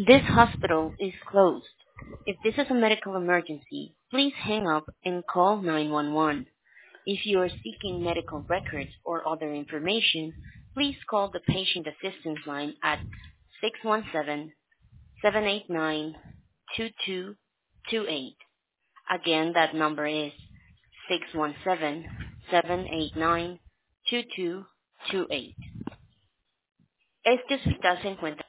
This hospital is closed. If this is a medical emergency, please hang up and call 911. If you are seeking medical records or other information, please call the patient assistance line at 617-789-2228. Again, that number is 617-789-2228. Este hospital se encuentra